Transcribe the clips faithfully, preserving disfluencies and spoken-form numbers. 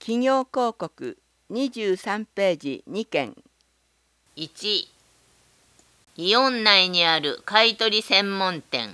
企業広告にじゅうさんページにけん。 いち、イオン内にある買取専門店。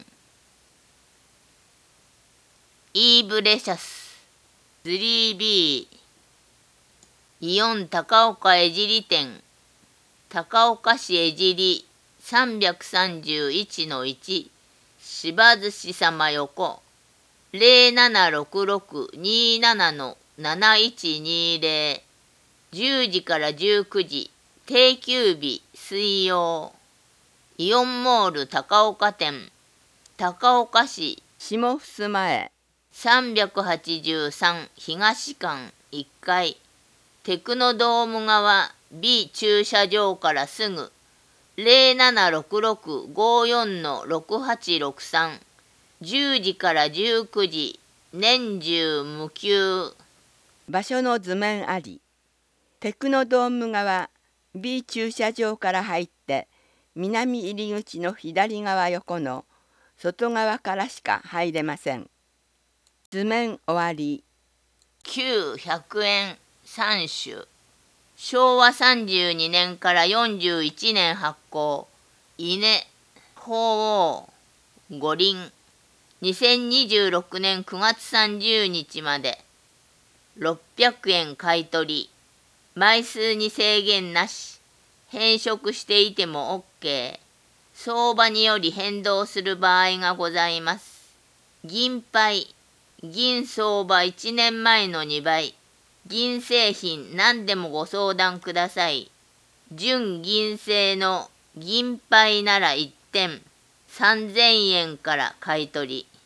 イーブレシャス スリービー、イオン高岡江尻店、高岡市江尻 さんさんいちのいち、芝寿司様横 ゼロななろくろくにーななのなないちにーぜろ、じゅうじからじゅうくじ、定休日水曜。イオンモール高岡店、高岡市下襖前さんはちさん東館いっかい、テクノドーム側 B 駐車場からすぐ ゼロななろくろくごよんのろくはちろくさん、じゅうじからじゅうくじ、年中無休。 場所の図面あり。テクノドーム側 B 駐車場から入って南入り口の左側横の外側からしか入れません。図面終わり。 きゅうひゃくえんさん種。しょうわさんじゅうにねんからよんじゅういちねん発行。稲鳳凰五輪。にせんにじゅうろくねんくがつさんじゅうにちまで。ろっぴゃくえん買い取り。枚数に制限なし。変色していても OK。相場により変動する場合がございます。銀杯。銀相場いちねんまえのにばい。銀製品何でもご相談ください。純銀製の銀杯ならいってんさんぜんえんから買い取り。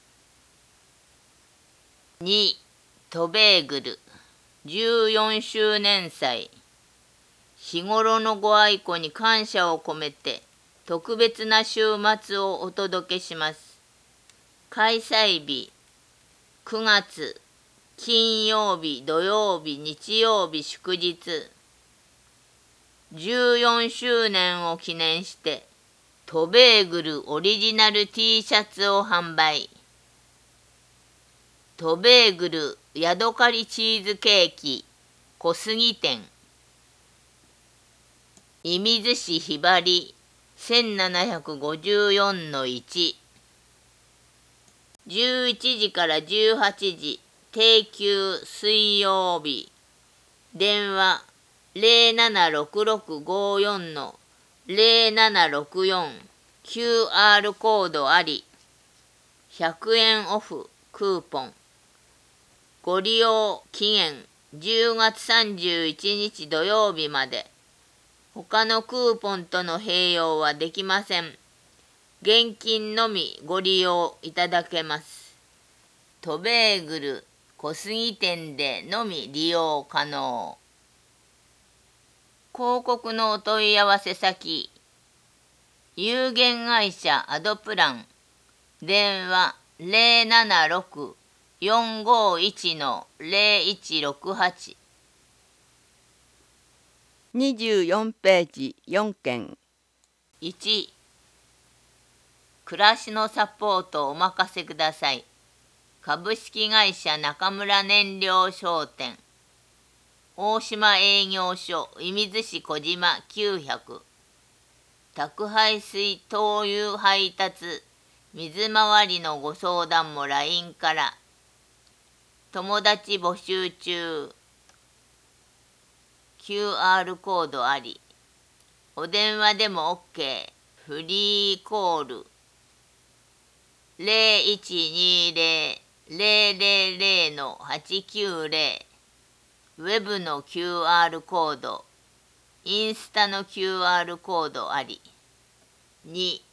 に、トベーグルじゅうよんしゅうねん祭。日頃のご愛顧に感謝を込めて特別な週末をお届けします。開催日くがつ金曜日、土曜日、日曜日、祝日。じゅうよんしゅうねんを記念してトベーグルオリジナル T シャツを販売。トベーグルヤドカリチーズケーキ小杉店。射水市ひばり せんななひゃくごじゅうよんのいち。じゅういちじからじゅうはちじ、定休水曜日。電話ゼロななろくろくごよんのゼロななろくよん。キューアール コードあり。ひゃくえんオフクーポン。ご利用期限じゅうがつさんじゅういちにち土曜日まで。他のクーポンとの併用はできません。現金のみご利用いただけます。トベーグル小杉店でのみ利用可能。広告のお問い合わせ先。有限会社アドプラン。電話ゼロななろくよんごいちのゼロいちろくはち。 にじゅうよんページよんけん。 いち、暮らしのサポートをお任せください。株式会社中村燃料商店。大島営業所射水市小島きゅうひゃく。宅配水灯油配達水回りのご相談も ライン から。友達募集中。キューアール コードあり。お電話でも OK。フリーコール。ゼロいちにゼロ ゼロゼロゼロのはちきゅうゼロ。ウェブの キューアール コード。インスタの キューアール コードあり。に、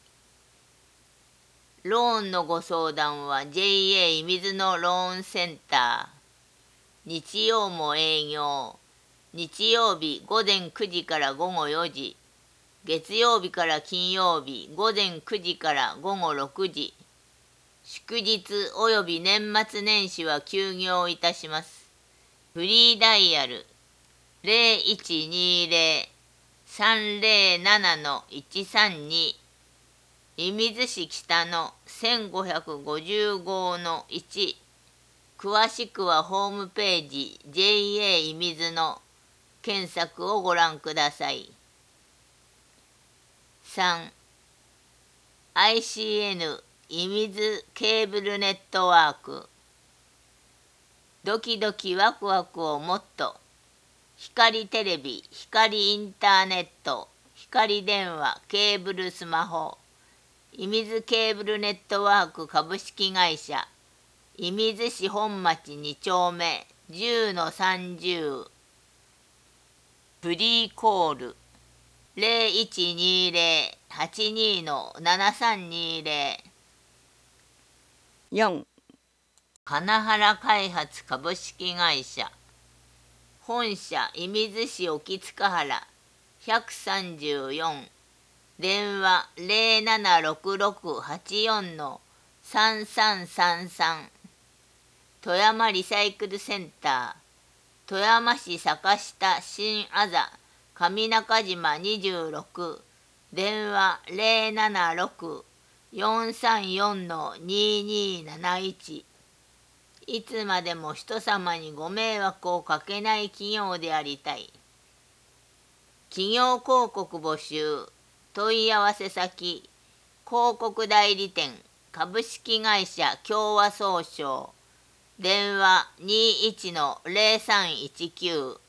ローンのご相談は ジェイエー 射水のローンセンター。日曜も営業。日曜日午前くじから午後よじ。月曜日から金曜日午前くじから午後ろくじ。祝日および年末年始は休業いたします。フリーダイヤルゼロいちにゼロ さんゼロななのいちさんに。射水市北のせんごひゃくごじゅうごのいち。 詳しくはホームページ ジェイエー いみずの検索をご覧ください。さん. アイシーエヌ いみずケーブルネットワーク。ドキドキワクワクをもっと。光テレビ、光インターネット、光電話、ケーブルスマホ。いみずケーブルネットワーク株式会社。射水市本町に丁目 じゅうのさんじゅう。フリーコール ゼロいちにゼロ はちにのななさんにゼロ。 よん. 金原開発株式会社。本社射水市沖塚原ひゃくさんじゅうよん。電話 ゼロななろくろくはちよんのさんさんさんさん。富山リサイクルセンター。富山市坂下新あざ上中島にじゅうろく。電話 ゼロななろくよんさんよんのにになないち。いつまでも人様にご迷惑をかけない企業でありたい。企業広告募集。問い合わせ先。広告代理店株式会社共和総商。電話 にいちのゼロさんいちきゅう